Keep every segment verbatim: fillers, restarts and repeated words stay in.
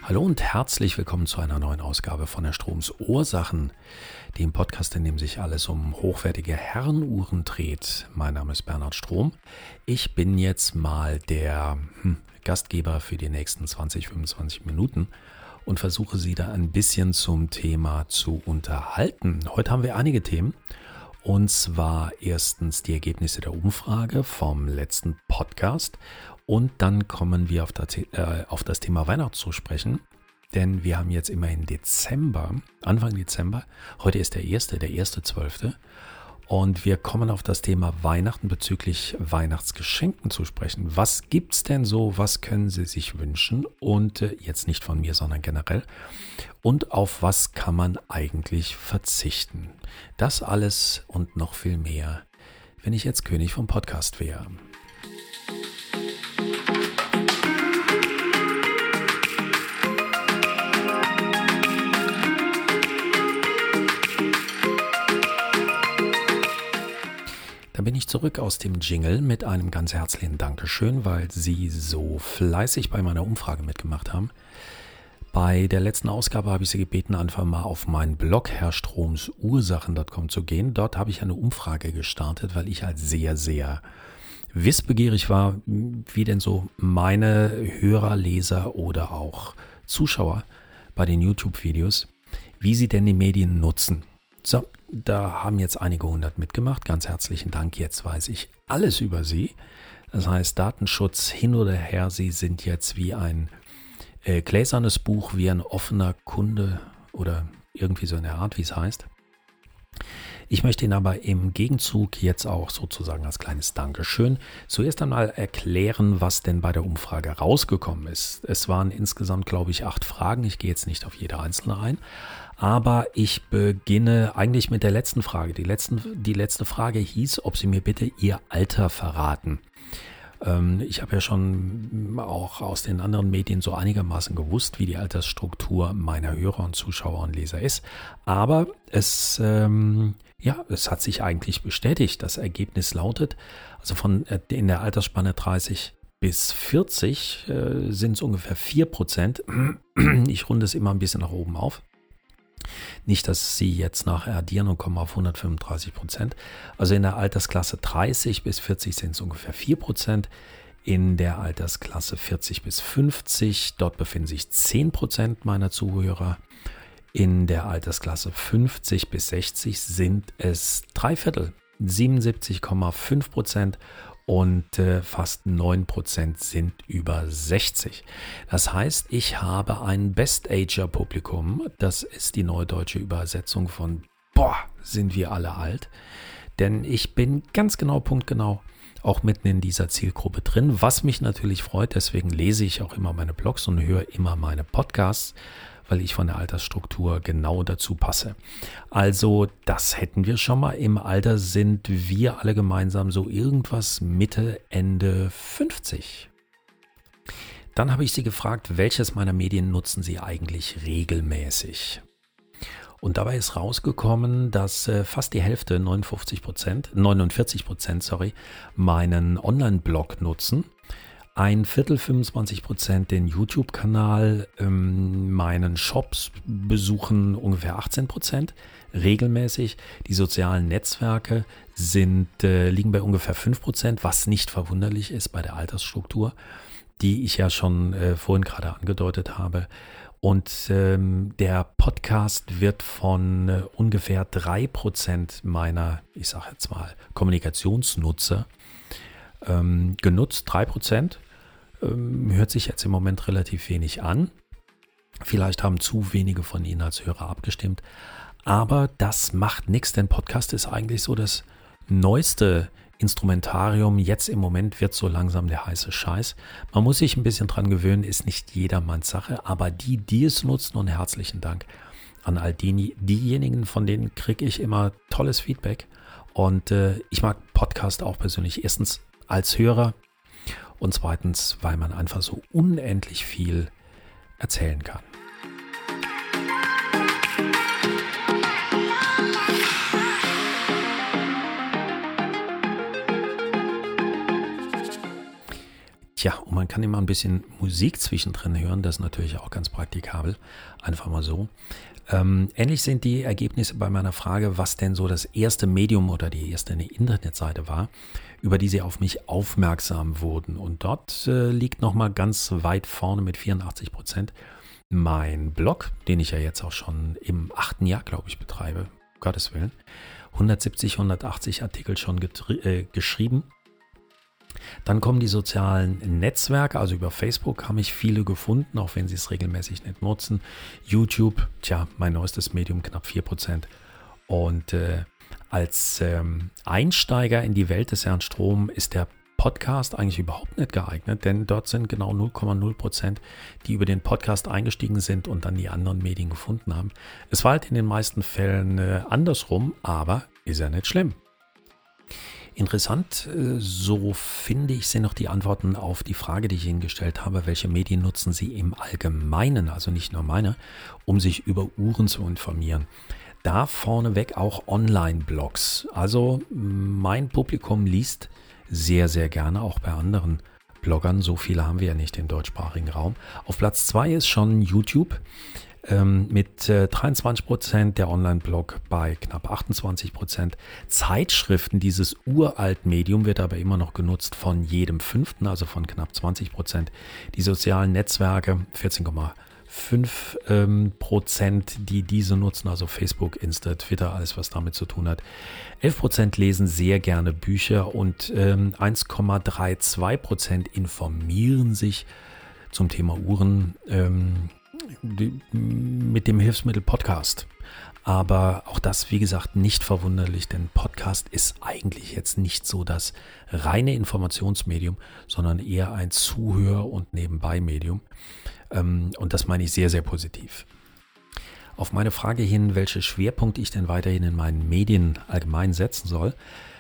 Hallo und herzlich willkommen zu einer neuen Ausgabe von der Stroms Ursachen, dem Podcast, in dem sich alles um hochwertige Herrenuhren dreht. Mein Name ist Bernhard Strom. Ich bin jetzt mal der hm, Gastgeber für die nächsten zwanzig, fünfundzwanzig Minuten und versuche Sie da ein bisschen zum Thema zu unterhalten. Heute haben wir einige Themen. Und zwar erstens die Ergebnisse der Umfrage vom letzten Podcast und dann kommen wir auf das, äh, auf das Thema Weihnachten zu sprechen, denn wir haben jetzt immerhin Dezember, Anfang Dezember, heute ist der erste, der erste zwölfte und wir kommen auf das Thema Weihnachten bezüglich Weihnachtsgeschenken zu sprechen. Was gibt's denn so, was können Sie sich wünschen und äh, jetzt nicht von mir, sondern generell und auf was kann man eigentlich verzichten? Das alles und noch viel mehr, wenn ich jetzt König vom Podcast wäre. Da bin ich zurück aus dem Jingle mit einem ganz herzlichen Dankeschön, weil Sie so fleißig bei meiner Umfrage mitgemacht haben. Bei der letzten Ausgabe habe ich Sie gebeten, einfach mal auf meinen Blog herr stroms ursachen punkt com zu gehen. Dort habe ich eine Umfrage gestartet, weil ich halt sehr, sehr wissbegierig war, wie denn so meine Hörer, Leser oder auch Zuschauer bei den YouTube-Videos, wie sie denn die Medien nutzen. So, da haben jetzt einige hundert mitgemacht. Ganz herzlichen Dank. Jetzt weiß ich alles über Sie. Das heißt, Datenschutz hin oder her, Sie sind jetzt wie ein äh, gläsernes Buch, wie ein offener Kunde oder irgendwie so in der Art, wie es heißt. Ich möchte Ihnen aber im Gegenzug jetzt auch sozusagen als kleines Dankeschön zuerst einmal erklären, was denn bei der Umfrage rausgekommen ist. Es waren insgesamt, glaube ich, acht Fragen. Ich gehe jetzt nicht auf jede einzelne ein. Aber ich beginne eigentlich mit der letzten Frage. Die, letzten, die letzte Frage hieß, ob Sie mir bitte Ihr Alter verraten. Ähm, ich habe ja schon auch aus den anderen Medien so einigermaßen gewusst, wie die Altersstruktur meiner Hörer und Zuschauer und Leser ist. Aber es, ähm, ja, es hat sich eigentlich bestätigt. Das Ergebnis lautet, also von äh, in der Altersspanne dreißig bis vierzig äh, sind es ungefähr vier Prozent. Ich runde es immer ein bisschen nach oben auf. Nicht, dass Sie jetzt nachher addieren und kommen auf hundertfünfunddreißig Prozent. Also in der Altersklasse dreißig bis vierzig sind es ungefähr vier Prozent. In der Altersklasse vierzig bis fünfzig, dort befinden sich zehn Prozent meiner Zuhörer. In der Altersklasse fünfzig bis sechzig sind es drei Viertel, siebenundsiebzig Komma fünf Prozent. Und äh, fast neun Prozent sind über sechzig. Das heißt, ich habe ein Best-Ager-Publikum. Das ist die neudeutsche Übersetzung von boah, sind wir alle alt. Denn ich bin ganz genau, punktgenau, auch mitten in dieser Zielgruppe drin, was mich natürlich freut. Deswegen lese ich auch immer meine Blogs und höre immer meine Podcasts, weil ich von der Altersstruktur genau dazu passe. Also das hätten wir schon mal. Im Alter sind wir alle gemeinsam so irgendwas Mitte, Ende fünfzig. Dann habe ich Sie gefragt, welches meiner Medien nutzen Sie eigentlich regelmäßig? Und dabei ist rausgekommen, dass äh, fast die Hälfte, neunundfünfzig Prozent, neunundvierzig Prozent, sorry, meinen Online-Blog nutzen. Ein Viertel, fünfundzwanzig Prozent den YouTube-Kanal, ähm, meinen Shops besuchen ungefähr achtzehn Prozent regelmäßig. Die sozialen Netzwerke sind, äh, liegen bei ungefähr fünf Prozent, was nicht verwunderlich ist bei der Altersstruktur, die ich ja schon äh, vorhin gerade angedeutet habe. Und ähm, der Podcast wird von äh, ungefähr drei Prozent meiner, ich sage jetzt mal, Kommunikationsnutzer ähm, genutzt, drei Prozent. Hört sich jetzt im Moment relativ wenig an. Vielleicht haben zu wenige von Ihnen als Hörer abgestimmt. Aber das macht nichts, denn Podcast ist eigentlich so das neueste Instrumentarium. Jetzt im Moment wird so langsam der heiße Scheiß. Man muss sich ein bisschen dran gewöhnen, ist nicht jedermanns Sache. Aber die, die es nutzen, und herzlichen Dank an all die, diejenigen, von denen kriege ich immer tolles Feedback. Und äh, ich mag Podcast auch persönlich. Erstens als Hörer. Und zweitens, weil man einfach so unendlich viel erzählen kann. Tja, und man kann immer ein bisschen Musik zwischendrin hören, das ist natürlich auch ganz praktikabel, einfach mal so. Ähm, ähnlich sind die Ergebnisse bei meiner Frage, was denn so das erste Medium oder die erste Internetseite war, über die Sie auf mich aufmerksam wurden. Und dort äh, liegt nochmal ganz weit vorne mit vierundachtzig Prozent mein Blog, den ich ja jetzt auch schon im achten Jahr, glaube ich, betreibe, Gottes Willen. hundertsiebzig, hundertachtzig Artikel schon getri- äh, geschrieben. Dann kommen die sozialen Netzwerke, also über Facebook haben mich viele gefunden, auch wenn sie es regelmäßig nicht nutzen. YouTube, tja, mein neuestes Medium, knapp vier Prozent. Und äh, als ähm, Einsteiger in die Welt des Herrn Strom ist der Podcast eigentlich überhaupt nicht geeignet, denn dort sind genau null Komma null Prozent, die über den Podcast eingestiegen sind und dann die anderen Medien gefunden haben. Es war halt in den meisten Fällen äh, andersrum, aber ist ja nicht schlimm. Interessant, so finde ich, sind noch die Antworten auf die Frage, die ich Ihnen gestellt habe, welche Medien nutzen Sie im Allgemeinen, also nicht nur meine, um sich über Uhren zu informieren. Da vorneweg auch Online-Blogs. Also mein Publikum liest sehr, sehr gerne, auch bei anderen Bloggern. So viele haben wir ja nicht im deutschsprachigen Raum. Auf Platz zwei ist schon YouTube. Mit dreiundzwanzig Prozent, der Online-Blog bei knapp achtundzwanzig Prozent. Zozeiten, dieses Uralt-Medium wird aber immer noch genutzt von jedem Fünften, also von knapp zwanzig Prozent. Die sozialen Netzwerke vierzehn Komma fünf Prozent, die diese nutzen, also Facebook, Insta, Twitter, alles was damit zu tun hat. elf Prozent lesen sehr gerne Bücher und ähm, eins Komma zweiunddreißig Prozent informieren sich zum Thema Uhren ähm, Die, mit dem Hilfsmittel Podcast. Aber auch das, wie gesagt, nicht verwunderlich, denn Podcast ist eigentlich jetzt nicht so das reine Informationsmedium, sondern eher ein Zuhör- und Nebenbei-Medium. Und das meine ich sehr, sehr positiv. Auf meine Frage hin, welche Schwerpunkte ich denn weiterhin in meinen Medien allgemein setzen soll,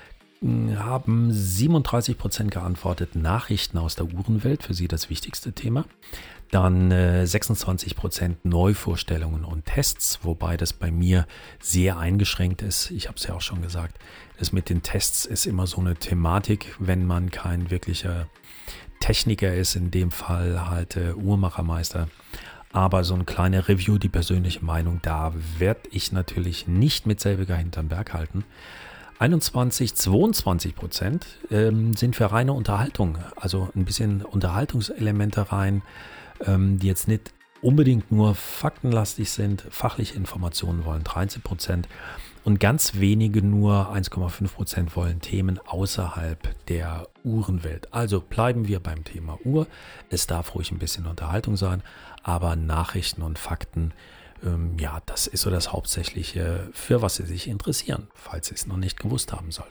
haben siebenunddreißig Prozent geantwortet, Nachrichten aus der Uhrenwelt, für sie das wichtigste Thema. Dann äh, sechsundzwanzig Prozent Neuvorstellungen und Tests, wobei das bei mir sehr eingeschränkt ist. Ich habe es ja auch schon gesagt, das mit den Tests ist immer so eine Thematik, wenn man kein wirklicher Techniker ist, in dem Fall halt äh, Uhrmachermeister. Aber so eine kleine Review, die persönliche Meinung, da werde ich natürlich nicht mit selbiger hinterm Berg halten. einundzwanzig, zweiundzwanzig Prozent ähm, sind für reine Unterhaltung, also ein bisschen Unterhaltungselemente rein, ähm, die jetzt nicht unbedingt nur faktenlastig sind, fachliche Informationen wollen dreizehn Prozent und ganz wenige, nur eins Komma fünf Prozent wollen Themen außerhalb der Uhrenwelt. Also bleiben wir beim Thema Uhr. Es darf ruhig ein bisschen Unterhaltung sein, aber Nachrichten und Fakten, ähm, ja, das ist so das Hauptsächliche, für was Sie sich interessieren, falls Sie es noch nicht gewusst haben sollten.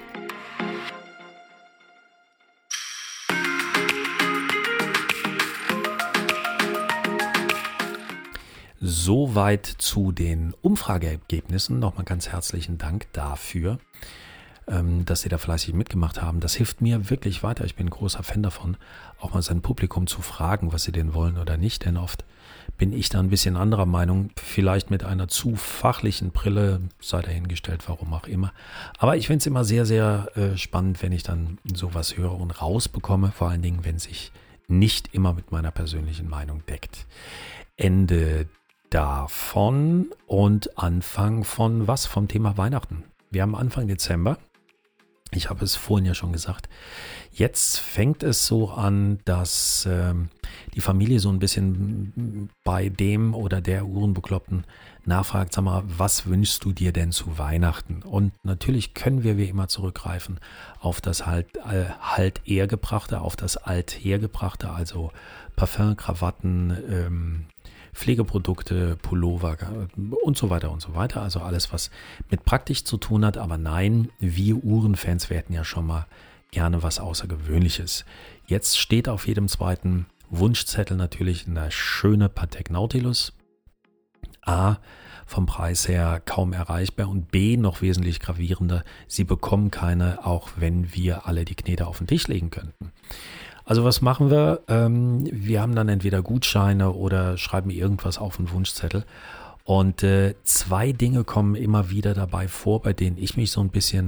Soweit zu den Umfrageergebnissen. Nochmal ganz herzlichen Dank dafür, dass Sie da fleißig mitgemacht haben. Das hilft mir wirklich weiter. Ich bin ein großer Fan davon, auch mal sein Publikum zu fragen, was sie denn wollen oder nicht. Denn oft bin ich da ein bisschen anderer Meinung, vielleicht mit einer zu fachlichen Brille, sei dahingestellt, warum auch immer. Aber ich finde es immer sehr, sehr äh, spannend, wenn ich dann sowas höre und rausbekomme, vor allen Dingen, wenn sich nicht immer mit meiner persönlichen Meinung deckt. Ende davon und Anfang von was? Vom Thema Weihnachten. Wir haben Anfang Dezember. Ich habe es vorhin ja schon gesagt. Jetzt fängt es so an, dass ähm, die Familie so ein bisschen bei dem oder der Uhrenbekloppten nachfragt, sag mal, was wünschst du dir denn zu Weihnachten? Und natürlich können wir wie immer zurückgreifen auf das halt, äh, halt Hergebrachte, auf das Althergebrachte, also Parfum, Krawatten, ähm, Pflegeprodukte, Pullover und so weiter und so weiter. Also alles, was mit praktisch zu tun hat. Aber nein, wir Uhrenfans, wir hätten ja schon mal gerne was Außergewöhnliches. Jetzt steht auf jedem zweiten Wunschzettel natürlich eine schöne Patek Nautilus. A, vom Preis her kaum erreichbar und B, noch wesentlich gravierender, sie bekommen keine, auch wenn wir alle die Knete auf den Tisch legen könnten. Also was machen wir? Ähm, wir haben dann entweder Gutscheine oder schreiben irgendwas auf den Wunschzettel. Und äh, zwei Dinge kommen immer wieder dabei vor, bei denen ich mich so ein bisschen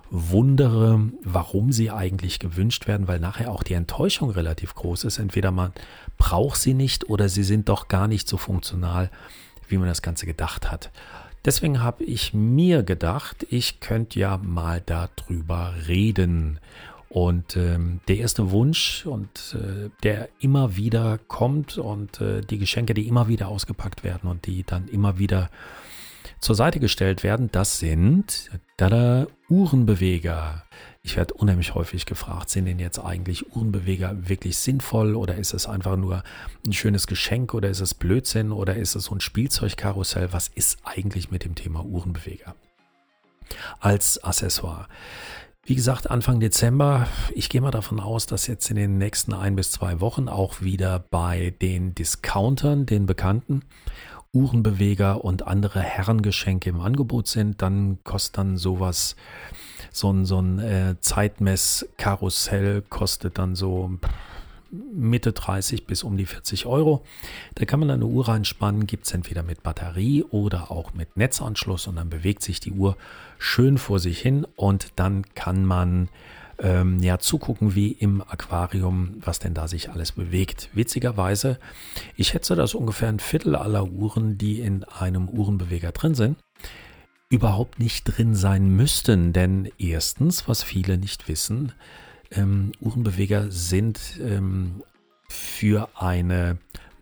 wundere, warum sie eigentlich gewünscht werden, weil nachher auch die Enttäuschung relativ groß ist. Entweder man braucht sie nicht oder sie sind doch gar nicht so funktional, wie man das Ganze gedacht hat. Deswegen habe ich mir gedacht, ich könnte ja mal darüber reden. Und ähm, der erste Wunsch, und äh, der immer wieder kommt, und äh, die Geschenke, die immer wieder ausgepackt werden und die dann immer wieder zur Seite gestellt werden, das sind tada, Uhrenbeweger. Ich werde unheimlich häufig gefragt, sind denn jetzt eigentlich Uhrenbeweger wirklich sinnvoll oder ist es einfach nur ein schönes Geschenk oder ist es Blödsinn oder ist es so ein Spielzeugkarussell? Was ist eigentlich mit dem Thema Uhrenbeweger als Accessoire? Wie gesagt, Anfang Dezember, ich gehe mal davon aus, dass jetzt in den nächsten ein bis zwei Wochen auch wieder bei den Discountern, den bekannten Uhrenbeweger und andere Herrengeschenke im Angebot sind. Dann kostet dann sowas, so ein, so ein äh, Zeitmesskarussell kostet dann so Mitte dreißig bis um die vierzig Euro. Da kann man eine Uhr reinspannen, gibt es entweder mit Batterie oder auch mit Netzanschluss und dann bewegt sich die Uhr schön vor sich hin und dann kann man ähm, ja zugucken wie im Aquarium, was denn da sich alles bewegt. Witzigerweise, ich schätze, dass ungefähr ein Viertel aller Uhren, die in einem Uhrenbeweger drin sind, überhaupt nicht drin sein müssten, denn erstens, was viele nicht wissen, Ähm, Uhrenbeweger sind ähm, für eine,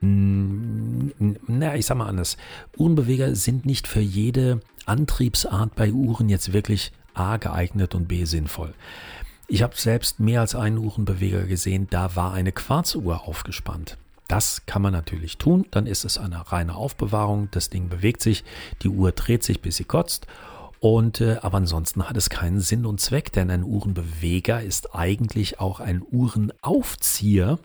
na, ich sag mal anders, Uhrenbeweger sind nicht für jede Antriebsart bei Uhren jetzt wirklich A geeignet und B sinnvoll. Ich habe selbst mehr als einen Uhrenbeweger gesehen, da war eine Quarzuhr aufgespannt. Das kann man natürlich tun, dann ist es eine reine Aufbewahrung, das Ding bewegt sich, die Uhr dreht sich, bis sie kotzt. Und, äh, aber ansonsten hat es keinen Sinn und Zweck, denn ein Uhrenbeweger ist eigentlich auch ein Uhrenaufzieher.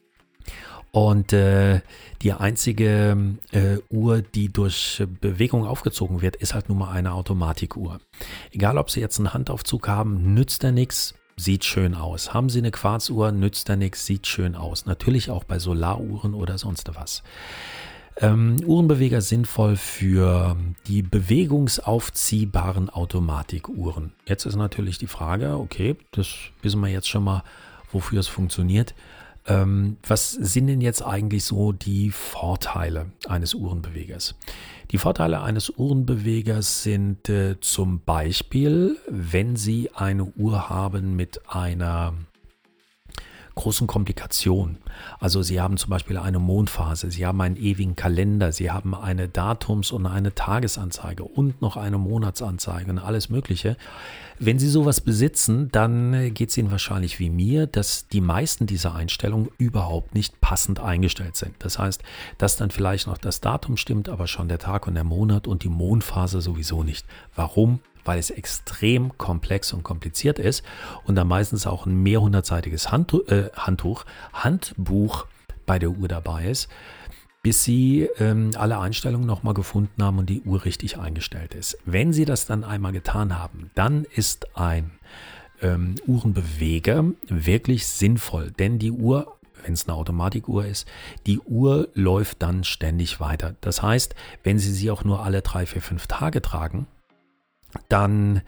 Und äh, die einzige äh, Uhr, die durch Bewegung aufgezogen wird, ist halt nun mal eine Automatikuhr. Egal, ob Sie jetzt einen Handaufzug haben, nützt er nichts, sieht schön aus. Haben Sie eine Quarzuhr, nützt er nichts, sieht schön aus. Natürlich auch bei Solaruhren oder sonst was. Ähm, Uhrenbeweger sinnvoll für die bewegungsaufziehbaren Automatikuhren. Jetzt ist natürlich die Frage, okay, das wissen wir jetzt schon mal, wofür es funktioniert. Ähm, was sind denn jetzt eigentlich so die Vorteile eines Uhrenbewegers? Die Vorteile eines Uhrenbewegers sind äh, zum Beispiel, wenn Sie eine Uhr haben mit einer großen Komplikationen. Also Sie haben zum Beispiel eine Mondphase, Sie haben einen ewigen Kalender, Sie haben eine Datums- und eine Tagesanzeige und noch eine Monatsanzeige und alles Mögliche. Wenn Sie sowas besitzen, dann geht es Ihnen wahrscheinlich wie mir, dass die meisten dieser Einstellungen überhaupt nicht passend eingestellt sind. Das heißt, dass dann vielleicht noch das Datum stimmt, aber schon der Tag und der Monat und die Mondphase sowieso nicht. Warum? Weil es extrem komplex und kompliziert ist und da meistens auch ein mehrhundertseitiges Handtuch, äh, Handtuch, Handbuch bei der Uhr dabei ist, bis Sie ähm, alle Einstellungen nochmal gefunden haben und die Uhr richtig eingestellt ist. Wenn Sie das dann einmal getan haben, dann ist ein ähm, Uhrenbeweger wirklich sinnvoll, denn die Uhr, wenn es eine Automatikuhr ist, die Uhr läuft dann ständig weiter. Das heißt, wenn Sie sie auch nur alle drei, vier, fünf Tage tragen, dann,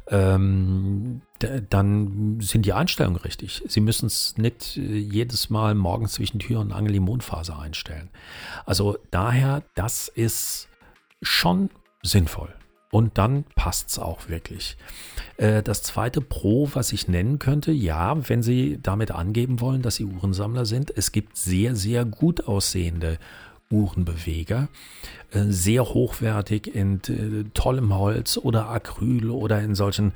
ähm, d- dann sind die Einstellungen richtig. Sie müssen es nicht äh, jedes Mal morgens zwischen Tür und Angel die Mondphase einstellen. Also daher, das ist schon sinnvoll. Und dann passt es auch wirklich. Äh, das zweite Pro, was ich nennen könnte, ja, wenn Sie damit angeben wollen, dass Sie Uhrensammler sind, es gibt sehr, sehr gut aussehende Uhrenbeweger, äh, sehr hochwertig in äh, tollem Holz oder Acryl oder in solchen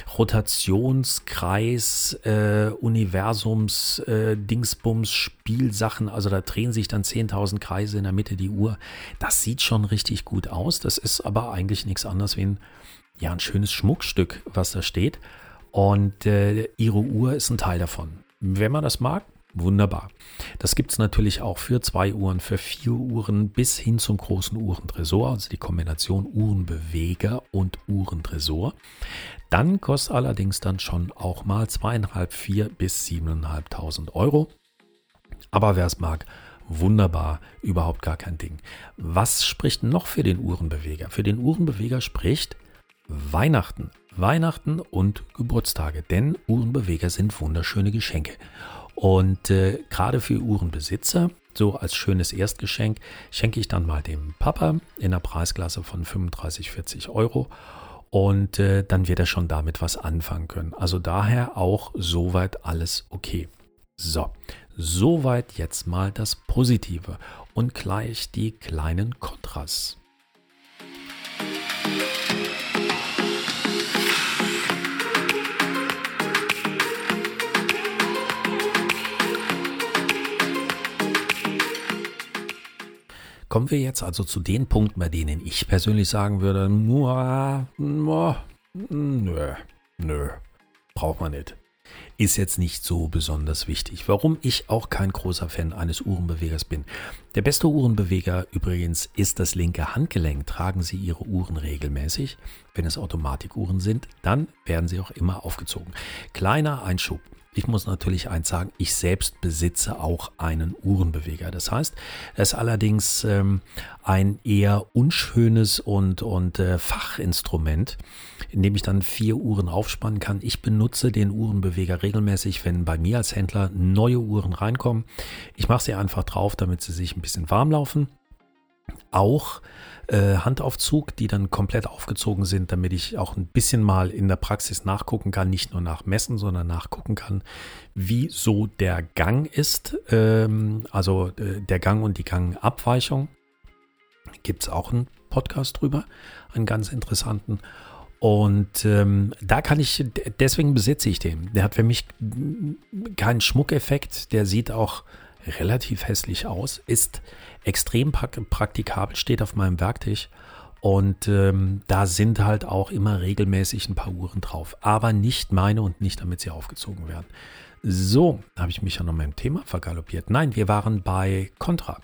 Rotationskreis, äh, Universums, äh, Dingsbums, Spielsachen, also da drehen sich dann zehntausend Kreise in der Mitte die Uhr. Das sieht schon richtig gut aus, das ist aber eigentlich nichts anderes wie ein, ja, ein schönes Schmuckstück, was da steht und äh, Ihre Uhr ist ein Teil davon. Wenn man das mag, wunderbar. Das gibt es natürlich auch für zwei Uhren, für vier Uhren bis hin zum großen Uhrentresor, also die Kombination Uhrenbeweger und Uhrentresor. Dann kostet allerdings dann schon auch mal zweieinhalb, vier bis siebeneinhalbtausend Euro. Aber wer es mag, wunderbar, überhaupt gar kein Ding. Was spricht noch für den Uhrenbeweger? Für den Uhrenbeweger spricht Weihnachten. Weihnachten und Geburtstage, denn Uhrenbeweger sind wunderschöne Geschenke. Und äh, gerade für Uhrenbesitzer, so als schönes Erstgeschenk, schenke ich dann mal dem Papa in der Preisklasse von fünfunddreißig, vierzig Euro. Und äh, dann wird er schon damit was anfangen können. Also daher auch soweit alles okay. So, soweit jetzt mal das Positive und gleich die kleinen Kontras. Kommen wir jetzt also zu den Punkten, bei denen ich persönlich sagen würde, nö, nö, nö, braucht man nicht. Ist jetzt nicht so besonders wichtig. Warum ich auch kein großer Fan eines Uhrenbewegers bin. Der beste Uhrenbeweger übrigens ist das linke Handgelenk. Tragen Sie Ihre Uhren regelmäßig. Wenn es Automatikuhren sind, dann werden sie auch immer aufgezogen. Kleiner Einschub. Ich muss natürlich eins sagen, ich selbst besitze auch einen Uhrenbeweger. Das heißt, es ist allerdings ähm, ein eher unschönes und, und äh, Fachinstrument, in dem ich dann vier Uhren aufspannen kann. Ich benutze den Uhrenbeweger regelmäßig, wenn bei mir als Händler neue Uhren reinkommen. Ich mache sie einfach drauf, damit sie sich ein bisschen warm laufen. Auch äh, Handaufzug, die dann komplett aufgezogen sind, damit ich auch ein bisschen mal in der Praxis nachgucken kann, nicht nur nachmessen, sondern nachgucken kann, wie so der Gang ist, ähm, also äh, der Gang und die Gangabweichung. Gibt es auch einen Podcast drüber, einen ganz interessanten. Und ähm, da kann ich, deswegen besitze ich den. Der hat für mich keinen Schmuckeffekt, der sieht auch relativ hässlich aus, ist extrem praktikabel, steht auf meinem Werktisch und ähm, da sind halt auch immer regelmäßig ein paar Uhren drauf, aber nicht meine und nicht, damit sie aufgezogen werden. So, habe ich mich ja noch mit dem Thema vergaloppiert. Nein, wir waren bei Contra.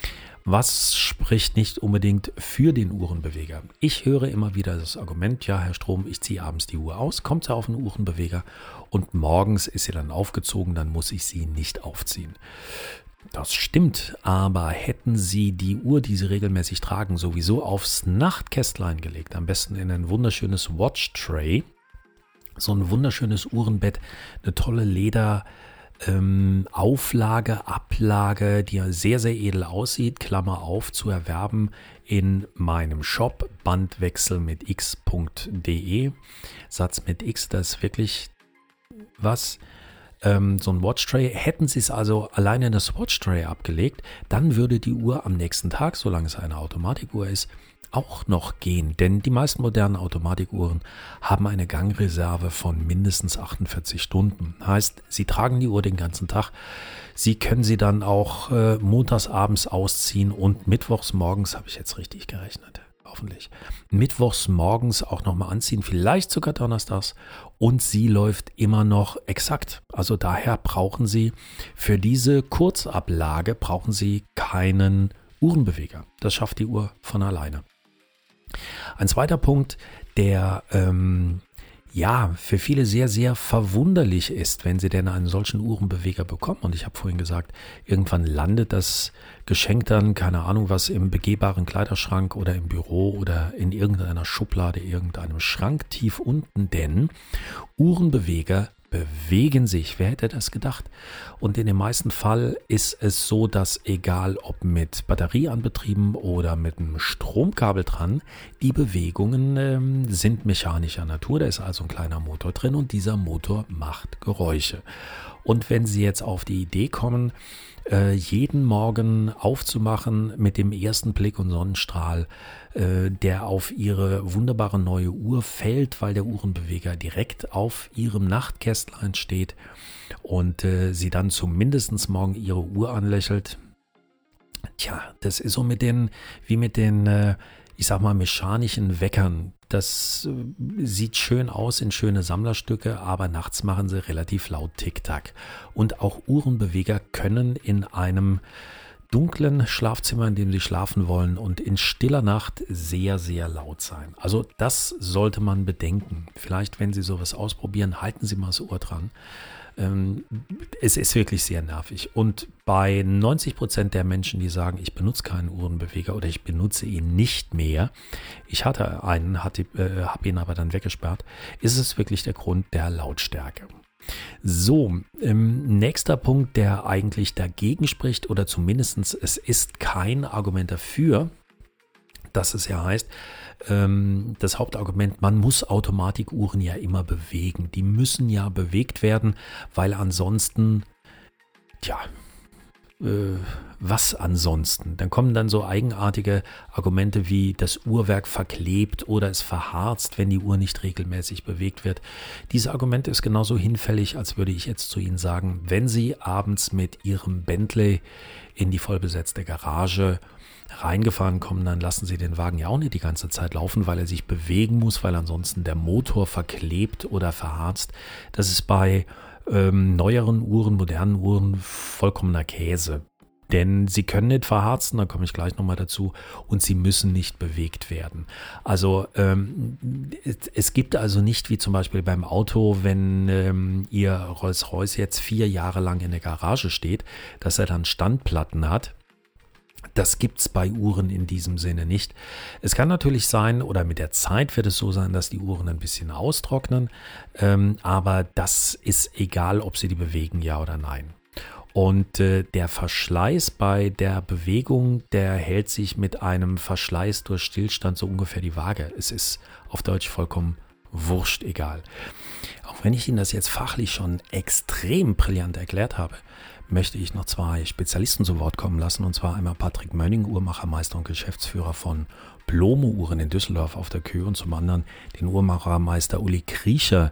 Was spricht nicht unbedingt für den Uhrenbeweger? Ich höre immer wieder das Argument, ja, Herr Strom, ich ziehe abends die Uhr aus, kommt sie auf einen Uhrenbeweger und morgens ist sie dann aufgezogen, dann muss ich sie nicht aufziehen. Das stimmt, aber hätten Sie die Uhr, die Sie regelmäßig tragen, sowieso aufs Nachtkästlein gelegt, am besten in ein wunderschönes Watch-Tray, so ein wunderschönes Uhrenbett, eine tolle Leder- Ähm, Auflage, Ablage, die sehr, sehr edel aussieht, Klammer auf, zu erwerben in meinem Shop bandwechsel mit x punkt de. Satz mit X, das ist wirklich was. Ähm, so ein Watchtray. Hätten Sie es also alleine in das Watchtray abgelegt, dann würde die Uhr am nächsten Tag, solange es eine Automatikuhr ist, auch noch gehen, denn die meisten modernen Automatikuhren haben eine Gangreserve von mindestens achtundvierzig Stunden. Heißt, Sie tragen die Uhr den ganzen Tag. Sie können sie dann auch äh, montags abends ausziehen und mittwochs morgens, habe ich jetzt richtig gerechnet, hoffentlich, mittwochs morgens auch nochmal anziehen, vielleicht sogar donnerstags und sie läuft immer noch exakt. Also daher brauchen Sie für diese Kurzablage brauchen Sie keinen Uhrenbeweger. Das schafft die Uhr von alleine. Ein zweiter Punkt, der ähm, ja für viele sehr, sehr verwunderlich ist, wenn sie denn einen solchen Uhrenbeweger bekommen. Und ich habe vorhin gesagt, irgendwann landet das Geschenk dann, keine Ahnung was, im begehbaren Kleiderschrank oder im Büro oder in irgendeiner Schublade, irgendeinem Schrank tief unten. Denn Uhrenbeweger bewegen sich. Wer hätte das gedacht? Und in dem meisten Fall ist es so, dass egal ob mit Batterie anbetrieben oder mit einem Stromkabel dran, die Bewegungen ähm, sind mechanischer Natur. Da ist also ein kleiner Motor drin und dieser Motor macht Geräusche. Und wenn Sie jetzt auf die Idee kommen, äh, jeden Morgen aufzumachen mit dem ersten Blick und Sonnenstrahl, äh, der auf Ihre wunderbare neue Uhr fällt, weil der Uhrenbeweger direkt auf Ihrem Nachtkästlein steht und äh, Sie dann zumindest morgen Ihre Uhr anlächelt. Tja, das ist so mit den, wie mit den, äh, ich sag mal, mechanischen Weckern. Das äh, sieht schön aus in schöne Sammlerstücke, aber nachts machen sie relativ laut Tick-Tack. Und auch Uhrenbeweger können in einem dunklen Schlafzimmer, in dem sie schlafen wollen und in stiller Nacht sehr, sehr laut sein. Also das sollte man bedenken. Vielleicht, wenn Sie sowas ausprobieren, halten Sie mal das Ohr dran. Ähm, es ist wirklich sehr nervig. Und bei neunzig Prozent der Menschen, die sagen, ich benutze keinen Uhrenbeweger oder ich benutze ihn nicht mehr, ich hatte einen, hatte, äh, habe ihn aber dann weggesperrt, ist es wirklich der Grund der Lautstärke. So, ähm, nächster Punkt, der eigentlich dagegen spricht oder zumindest es ist kein Argument dafür, dass es ja heißt, ähm, das Hauptargument, man muss Automatikuhren ja immer bewegen. Die müssen ja bewegt werden, weil ansonsten, tja, äh, was ansonsten? Dann kommen dann so eigenartige Argumente wie das Uhrwerk verklebt oder es verharzt, wenn die Uhr nicht regelmäßig bewegt wird. Dieses Argument ist genauso hinfällig, als würde ich jetzt zu Ihnen sagen, wenn Sie abends mit Ihrem Bentley in die vollbesetzte Garage reingefahren kommen, dann lassen Sie den Wagen ja auch nicht die ganze Zeit laufen, weil er sich bewegen muss, weil ansonsten der Motor verklebt oder verharzt. Das ist bei ähm, neueren Uhren, modernen Uhren vollkommener Käse. Denn sie können nicht verharzen, da komme ich gleich nochmal dazu, und sie müssen nicht bewegt werden. Also ähm, es, es gibt also nicht, wie zum Beispiel beim Auto, wenn ähm, Ihr Rolls-Royce jetzt vier Jahre lang in der Garage steht, dass er dann Standplatten hat. Das gibt's bei Uhren in diesem Sinne nicht. Es kann natürlich sein, oder mit der Zeit wird es so sein, dass die Uhren ein bisschen austrocknen, ähm, aber das ist egal, ob sie die bewegen, ja oder nein. Und äh, der Verschleiß bei der Bewegung, der hält sich mit einem Verschleiß durch Stillstand so ungefähr die Waage. Es ist auf Deutsch vollkommen wurscht egal. Auch wenn ich Ihnen das jetzt fachlich schon extrem brillant erklärt habe, möchte ich noch zwei Spezialisten zu Wort kommen lassen, und zwar einmal Patrick Mönning, Uhrmachermeister und Geschäftsführer von Blomo Uhren in Düsseldorf auf der Kö, und zum anderen den Uhrmachermeister Uli Kriecher,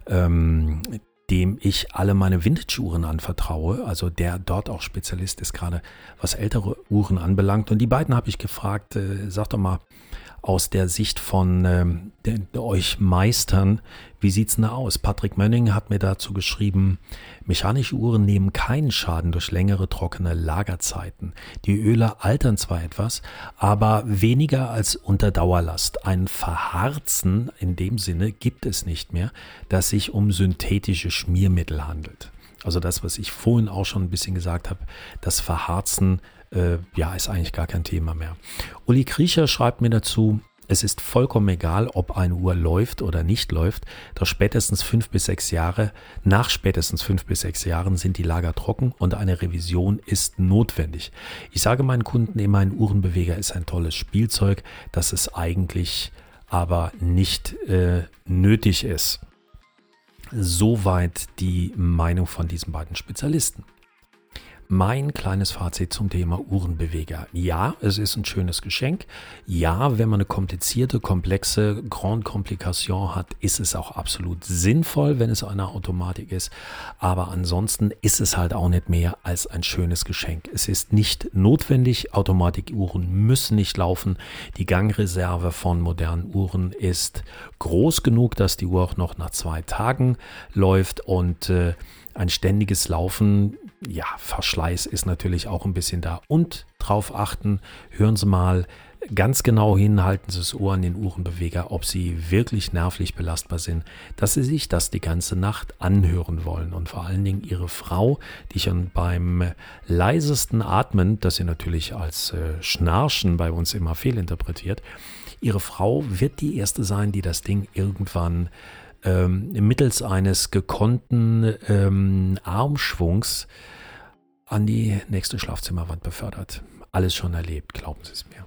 ähm, dem ich alle meine Vintage-Uhren anvertraue, also der dort auch Spezialist ist, gerade was ältere Uhren anbelangt. Und die beiden habe ich gefragt, äh, sag doch mal, aus der Sicht von ähm, de, de euch Meistern, wie sieht's denn da aus? Patrick Mönning hat mir dazu geschrieben, mechanische Uhren nehmen keinen Schaden durch längere trockene Lagerzeiten. Die Öle altern zwar etwas, aber weniger als unter Dauerlast. Ein Verharzen in dem Sinne gibt es nicht mehr, dass sich um synthetische Schmiermittel handelt. Also das, was ich vorhin auch schon ein bisschen gesagt habe, das Verharzen Äh, ja, ist eigentlich gar kein Thema mehr. Uli Kriecher schreibt mir dazu, es ist vollkommen egal, ob eine Uhr läuft oder nicht läuft, doch spätestens fünf bis sechs Jahre, nach spätestens fünf bis sechs Jahren sind die Lager trocken und eine Revision ist notwendig. Ich sage meinen Kunden immer, ein Uhrenbeweger ist ein tolles Spielzeug, das es eigentlich aber nicht äh, nötig ist. Soweit die Meinung von diesen beiden Spezialisten. Mein kleines Fazit zum Thema Uhrenbeweger. Ja, es ist ein schönes Geschenk. Ja, wenn man eine komplizierte, komplexe Grande Complication hat, ist es auch absolut sinnvoll, wenn es eine Automatik ist. Aber ansonsten ist es halt auch nicht mehr als ein schönes Geschenk. Es ist nicht notwendig. Automatikuhren müssen nicht laufen. Die Gangreserve von modernen Uhren ist groß genug, dass die Uhr auch noch nach zwei Tagen läuft, und äh, ein ständiges Laufen, ja, Verschleiß ist natürlich auch ein bisschen da. Und drauf achten, hören Sie mal ganz genau hin, halten Sie das Ohr an den Uhrenbeweger, ob sie wirklich nervlich belastbar sind, dass Sie sich das die ganze Nacht anhören wollen. Und vor allen Dingen Ihre Frau, die schon beim leisesten Atmen, das sie natürlich als äh, Schnarchen bei uns immer fehlinterpretiert, Ihre Frau wird die erste sein, die das Ding irgendwann Ähm, mittels eines gekonnten ähm, Armschwungs an die nächste Schlafzimmerwand befördert. Alles schon erlebt, glauben Sie es mir.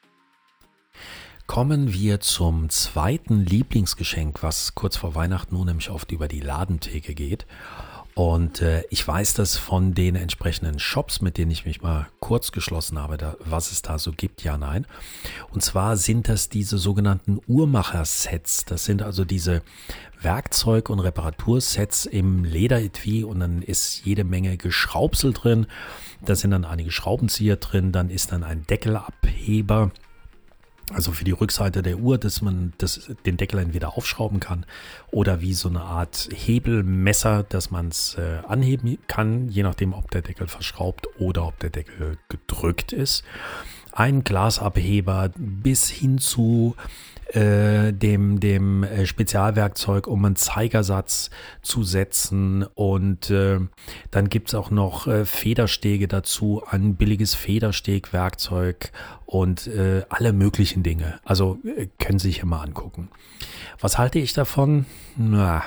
Kommen wir zum zweiten Lieblingsgeschenk, was kurz vor Weihnachten nun nämlich oft über die Ladentheke geht. Und äh, ich weiß das von den entsprechenden Shops, mit denen ich mich mal kurz geschlossen habe, da, was es da so gibt, ja, nein. Und zwar sind das diese sogenannten Uhrmacher-Sets. Das sind also diese Werkzeug- und Reparatursets im Lederetui, und dann ist jede Menge Geschraubsel drin. Da sind dann einige Schraubenzieher drin, dann ist dann ein Deckelabheber. Also für die Rückseite der Uhr, dass man das, den Deckel entweder aufschrauben kann oder wie so eine Art Hebelmesser, dass man es äh, anheben kann, je nachdem, ob der Deckel verschraubt oder ob der Deckel gedrückt ist. Ein Glasabheber bis hin zu äh, dem, dem äh, Spezialwerkzeug, um einen Zeigersatz zu setzen. Und äh, dann gibt es auch noch äh, Federstege dazu, ein billiges Federstegwerkzeug und äh, alle möglichen Dinge. Also äh, können Sie sich hier mal angucken. Was halte ich davon? Na,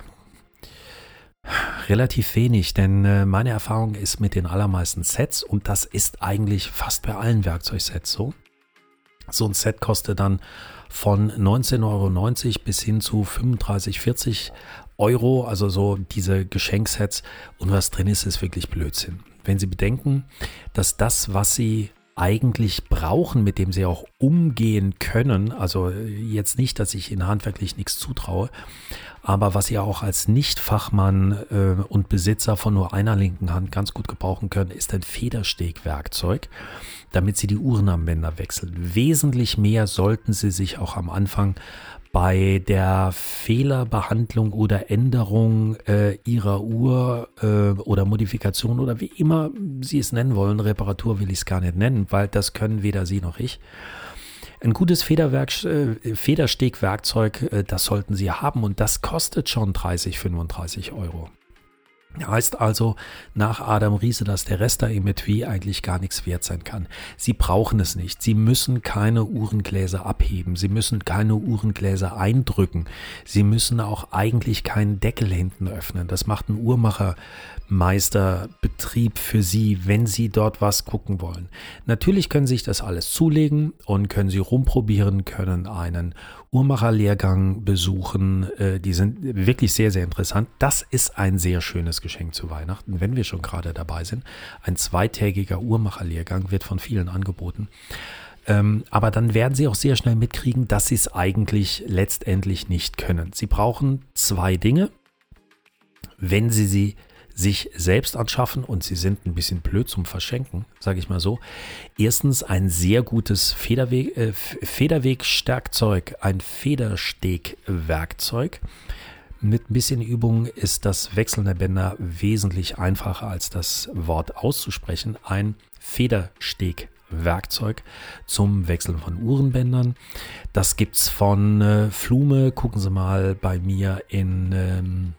relativ wenig, denn äh, meine Erfahrung ist mit den allermeisten Sets, und das ist eigentlich fast bei allen Werkzeugsets so. So ein Set kostet dann von neunzehn Euro neunzig bis hin zu fünfunddreißig, vierzig Euro, also so diese Geschenksets, und was drin ist, ist wirklich Blödsinn. Wenn Sie bedenken, dass das, was Sie eigentlich brauchen, mit dem sie auch umgehen können, also jetzt nicht, dass ich ihnen handwerklich nichts zutraue, aber was sie auch als Nicht-Fachmann äh, und Besitzer von nur einer linken Hand ganz gut gebrauchen können, ist ein Federstegwerkzeug, damit sie die Uhrenarmbänder wechseln. Wesentlich mehr sollten sie sich auch am Anfang bei der Fehlerbehandlung oder Änderung äh, ihrer Uhr äh, oder Modifikation oder wie immer Sie es nennen wollen, Reparatur will ich es gar nicht nennen, weil das können weder Sie noch ich. Ein gutes Federwerk, äh, Federstegwerkzeug, äh, das sollten Sie haben, und das kostet schon dreißig, fünfunddreißig Euro. Heißt also nach Adam Riese, dass der Rest da im Etui eigentlich gar nichts wert sein kann. Sie brauchen es nicht. Sie müssen keine Uhrengläser abheben. Sie müssen keine Uhrengläser eindrücken. Sie müssen auch eigentlich keinen Deckel hinten öffnen. Das macht ein Uhrmachermeisterbetrieb für Sie, wenn Sie dort was gucken wollen. Natürlich können Sie sich das alles zulegen und können Sie rumprobieren, können einen Uhrmacherlehrgang besuchen. Die sind wirklich sehr, sehr interessant. Das ist ein sehr schönes Geschenk zu Weihnachten, wenn wir schon gerade dabei sind. Ein zweitägiger Uhrmacherlehrgang wird von vielen angeboten. Ähm, aber dann werden Sie auch sehr schnell mitkriegen, dass Sie es eigentlich letztendlich nicht können. Sie brauchen zwei Dinge, wenn Sie sie sich selbst anschaffen, und sie sind ein bisschen blöd zum Verschenken, sage ich mal so. Erstens ein sehr gutes Federweg, äh, Federwegwerkzeug, ein Federstegwerkzeug. Mit ein bisschen Übung ist das Wechseln der Bänder wesentlich einfacher als das Wort auszusprechen. Ein Federstegwerkzeug zum Wechseln von Uhrenbändern. Das gibt's von äh, Flume. Gucken Sie mal bei mir in ähm,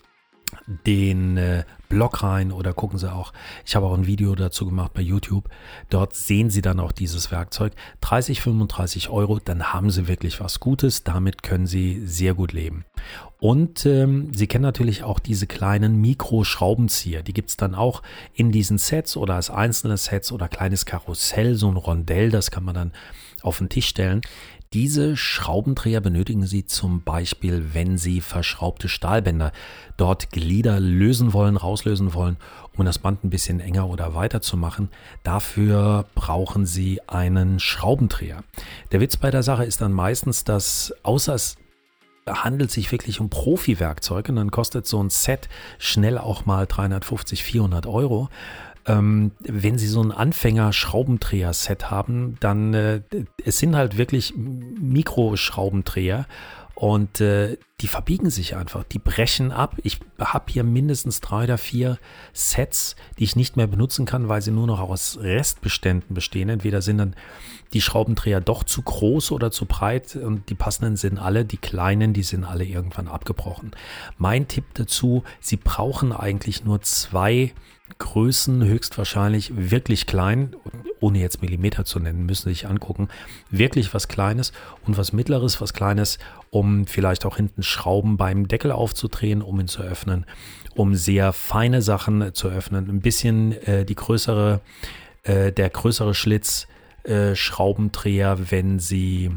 den äh, Blog rein oder gucken Sie auch, ich habe auch ein Video dazu gemacht bei YouTube, dort sehen Sie dann auch dieses Werkzeug, dreißig, fünfunddreißig Euro, dann haben Sie wirklich was Gutes, damit können Sie sehr gut leben. Und ähm, Sie kennen natürlich auch diese kleinen Mikroschraubenzieher, die gibt es dann auch in diesen Sets oder als einzelne Sets oder kleines Karussell, so ein Rondell, das kann man dann auf den Tisch stellen. Diese Schraubendreher benötigen Sie zum Beispiel, wenn Sie verschraubte Stahlbänder dort Glieder lösen wollen, rauslösen wollen, um das Band ein bisschen enger oder weiter zu machen. Dafür brauchen Sie einen Schraubendreher. Der Witz bei der Sache ist dann meistens, dass außer es handelt sich wirklich um Profi-Werkzeug, und dann kostet so ein Set schnell auch mal dreihundertfünfzig, vierhundert Euro. Ähm, wenn Sie so ein Anfänger-Schraubendreher-Set haben, dann äh, es sind halt wirklich Mikroschraubendreher, und äh, die verbiegen sich einfach, die brechen ab. Ich habe hier mindestens drei oder vier Sets, die ich nicht mehr benutzen kann, weil sie nur noch aus Restbeständen bestehen. Entweder sind dann die Schraubendreher doch zu groß oder zu breit, und die passenden sind alle, die kleinen, die sind alle irgendwann abgebrochen. Mein Tipp dazu, Sie brauchen eigentlich nur zwei Größen, höchstwahrscheinlich wirklich klein, ohne jetzt Millimeter zu nennen, müssen Sie sich angucken, wirklich was Kleines und was Mittleres, was Kleines, um vielleicht auch hinten Schrauben beim Deckel aufzudrehen, um ihn zu öffnen, um sehr feine Sachen zu öffnen, ein bisschen äh, die größere, äh, der größere Schlitz, äh, Schraubendreher, wenn Sie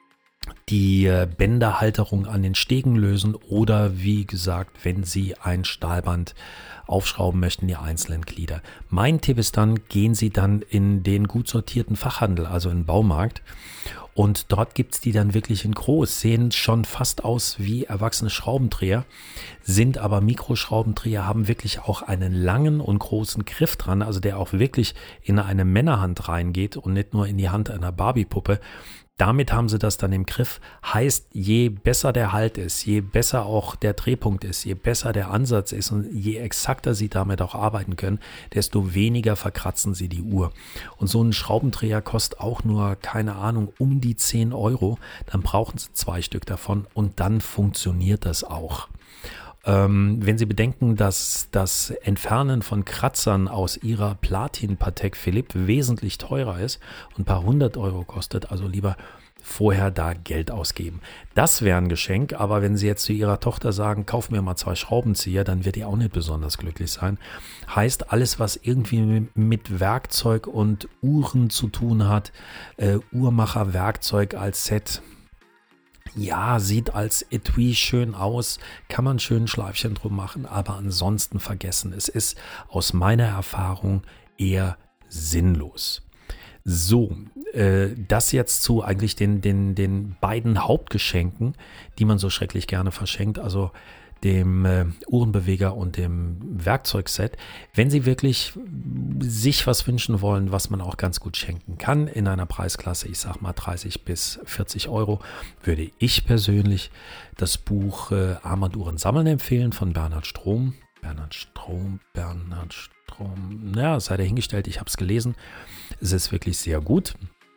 die äh, Bänderhalterung an den Stegen lösen, oder wie gesagt, wenn Sie ein Stahlband aufschrauben möchten, die einzelnen Glieder. Mein Tipp ist dann, gehen Sie dann in den gut sortierten Fachhandel, also in den Baumarkt, und dort gibt es die dann wirklich in groß, sehen schon fast aus wie erwachsene Schraubendreher, sind aber Mikroschraubendreher, haben wirklich auch einen langen und großen Griff dran, also der auch wirklich in eine Männerhand reingeht und nicht nur in die Hand einer Barbiepuppe. Damit haben Sie das dann im Griff. Heißt, je besser der Halt ist, je besser auch der Drehpunkt ist, je besser der Ansatz ist und je exakter exakter sie damit auch arbeiten können, desto weniger verkratzen sie die Uhr. Und so ein Schraubendreher kostet auch nur, keine Ahnung, um die zehn Euro. Dann brauchen sie zwei Stück davon und dann funktioniert das auch. Ähm, wenn Sie bedenken, dass das Entfernen von Kratzern aus Ihrer Platin Patek Philippe wesentlich teurer ist und ein paar hundert Euro kostet, also lieber vorher da Geld ausgeben. Das wäre ein Geschenk, aber wenn Sie jetzt zu Ihrer Tochter sagen, kauf mir mal zwei Schraubenzieher, dann wird die auch nicht besonders glücklich sein. Heißt, alles, was irgendwie mit Werkzeug und Uhren zu tun hat, äh, Uhrmacher-Werkzeug als Set, ja, sieht als Etui schön aus, kann man schön ein Schleifchen drum machen, aber ansonsten vergessen. Es ist aus meiner Erfahrung eher sinnlos. So, äh, das jetzt zu eigentlich den, den, den beiden Hauptgeschenken, die man so schrecklich gerne verschenkt, also dem äh, Uhrenbeweger und dem Werkzeugset. Wenn Sie wirklich sich was wünschen wollen, was man auch ganz gut schenken kann, in einer Preisklasse, ich sag mal dreißig bis vierzig Euro, würde ich persönlich das Buch äh, Armbanduhren sammeln empfehlen von Bernhard Strom. Bernhard Strom, Bernhard Strom, naja, sei dahingestellt, ich habe es gelesen. Es ist wirklich sehr gut.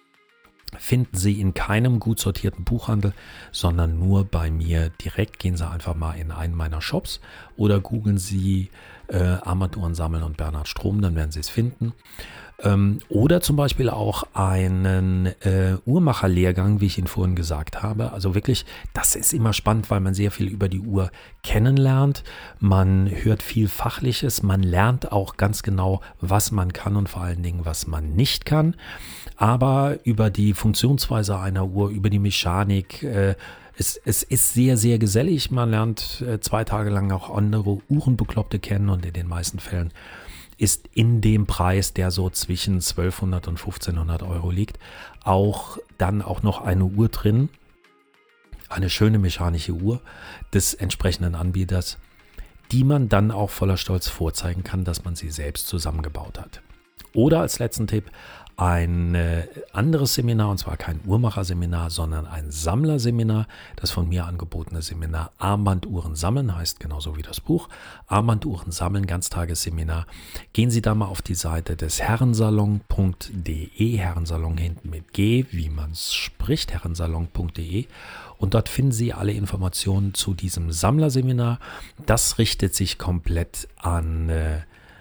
Finden Sie in keinem gut sortierten Buchhandel, sondern nur bei mir direkt. Gehen Sie einfach mal in einen meiner Shops oder googeln Sie äh, Armbanduhren sammeln und Bernhard Strom, dann werden Sie es finden. Ähm, oder zum Beispiel auch einen äh, Uhrmacherlehrgang, wie ich Ihnen vorhin gesagt habe. Also wirklich, das ist immer spannend, weil man sehr viel über die Uhr kennenlernt. Man hört viel Fachliches, man lernt auch ganz genau, was man kann und vor allen Dingen, was man nicht kann. Aber über die Funktionsweise einer Uhr, über die Mechanik, äh, es, es ist sehr, sehr gesellig. Man lernt äh, zwei Tage lang auch andere Uhrenbekloppte kennen und in den meisten Fällen ist in dem Preis, der so zwischen zwölfhundert und fünfzehnhundert Euro liegt, auch dann auch noch eine Uhr drin, eine schöne mechanische Uhr des entsprechenden Anbieters, die man dann auch voller Stolz vorzeigen kann, dass man sie selbst zusammengebaut hat. Oder als letzten Tipp ein äh, anderes Seminar, und zwar kein Uhrmacherseminar, sondern ein Sammlerseminar. Das von mir angebotene Seminar Armbanduhren sammeln heißt genauso wie das Buch. Armbanduhren sammeln, Ganztagesseminar. Gehen Sie da mal auf die Seite des herrensalon punkt de, Herrensalon hinten mit G, wie man es spricht, herrensalon punkt de. Und dort finden Sie alle Informationen zu diesem Sammlerseminar. Das richtet sich komplett an äh,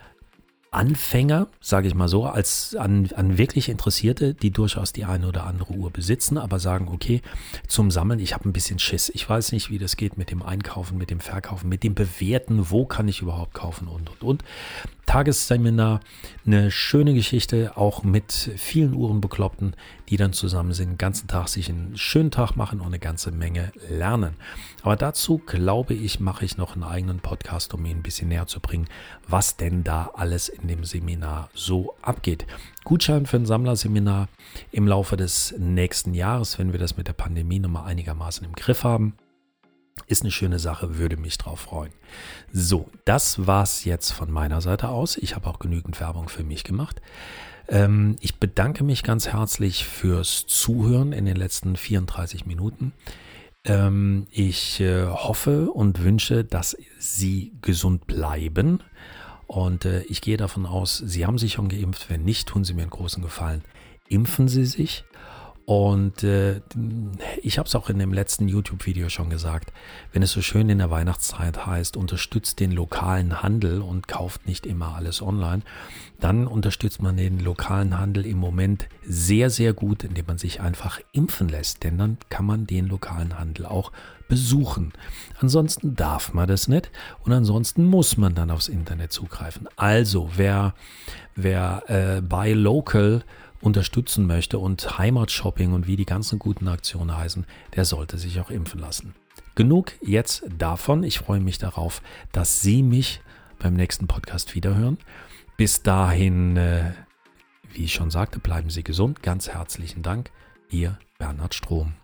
Anfänger, sage ich mal so, als an, an wirklich Interessierte, die durchaus die eine oder andere Uhr besitzen, aber sagen, okay, zum Sammeln, ich habe ein bisschen Schiss. Ich weiß nicht, wie das geht mit dem Einkaufen, mit dem Verkaufen, mit dem Bewerten, wo kann ich überhaupt kaufen und, und, und. Tagesseminar, eine schöne Geschichte, auch mit vielen Uhrenbekloppten, die dann zusammen sind, den ganzen Tag sich einen schönen Tag machen und eine ganze Menge lernen. Aber dazu, glaube ich, mache ich noch einen eigenen Podcast, um Ihnen ein bisschen näher zu bringen, was denn da alles in dem Seminar so abgeht. Gutschein für ein Sammlerseminar im Laufe des nächsten Jahres, wenn wir das mit der Pandemie nochmal einigermaßen im Griff haben. Ist eine schöne Sache, würde mich drauf freuen. So, das war's jetzt von meiner Seite aus. Ich habe auch genügend Werbung für mich gemacht. Ähm, ich bedanke mich ganz herzlich fürs Zuhören in den letzten vierunddreißig Minuten. Ähm, ich äh, hoffe und wünsche, dass Sie gesund bleiben. Und äh, ich gehe davon aus, Sie haben sich schon geimpft. Wenn nicht, tun Sie mir einen großen Gefallen. Impfen Sie sich. Und äh, ich habe es auch in dem letzten YouTube-Video schon gesagt, wenn es so schön in der Weihnachtszeit heißt, unterstützt den lokalen Handel und kauft nicht immer alles online, dann unterstützt man den lokalen Handel im Moment sehr, sehr gut, indem man sich einfach impfen lässt, denn dann kann man den lokalen Handel auch besuchen. Ansonsten darf man das nicht und ansonsten muss man dann aufs Internet zugreifen. Also wer, wer äh, Buy Local unterstützen möchte und Heimatshopping und wie die ganzen guten Aktionen heißen, der sollte sich auch impfen lassen. Genug jetzt davon. Ich freue mich darauf, dass Sie mich beim nächsten Podcast wiederhören. Bis dahin, äh, wie ich schon sagte, bleiben Sie gesund. Ganz herzlichen Dank. Ihr Bernhard Strom.